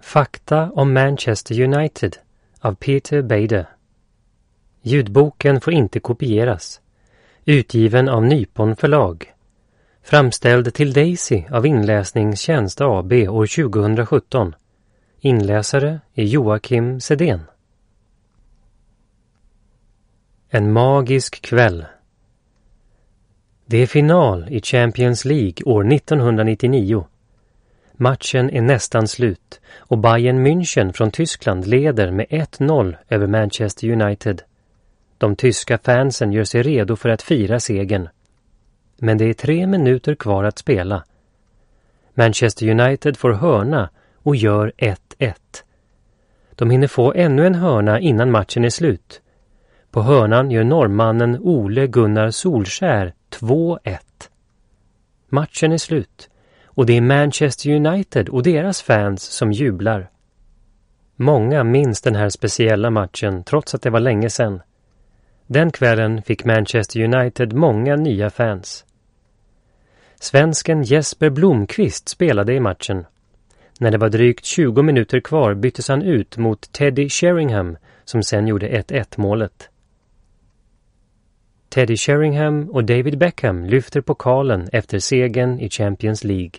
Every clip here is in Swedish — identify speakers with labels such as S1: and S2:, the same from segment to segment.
S1: Fakta om Manchester United av Peter Bader. Ljudboken får inte kopieras. Utgiven av Nypon förlag. Framställd till Daisy av Inläsningstjänst AB år 2017. Inläsare är Joakim Sedén. En magisk kväll. Det är final i Champions League år 1999. Matchen är nästan slut och Bayern München från Tyskland leder med 1-0 över Manchester United. De tyska fansen gör sig redo för att fira segern. Men det är 3 minuter kvar att spela. Manchester United får hörna och gör 1-1. De hinner få ännu en hörna innan matchen är slut. På hörnan gör norrmannen Ole Gunnar Solskjær 2-1. Matchen är slut. Och det är Manchester United och deras fans som jublar. Många minns den här speciella matchen trots att det var länge sedan. Den kvällen fick Manchester United många nya fans. Svensken Jesper Blomqvist spelade i matchen. När det var drygt 20 minuter kvar byttes han ut mot Teddy Sheringham som sen gjorde 1-1-målet. Teddy Sheringham och David Beckham lyfter pokalen efter segern i Champions League.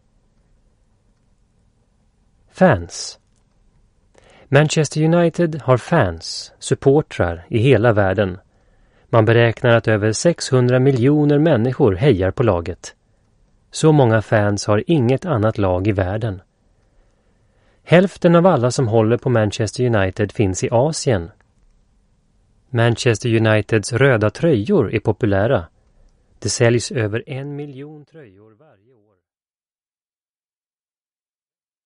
S1: Fans. Manchester United har fans, supportrar i hela världen. Man beräknar att över 600 miljoner människor hejar på laget. Så många fans har inget annat lag i världen. Hälften av alla som håller på Manchester United finns i Asien. Manchester Uniteds röda tröjor är populära. Det säljs över 1 miljon tröjor varje år.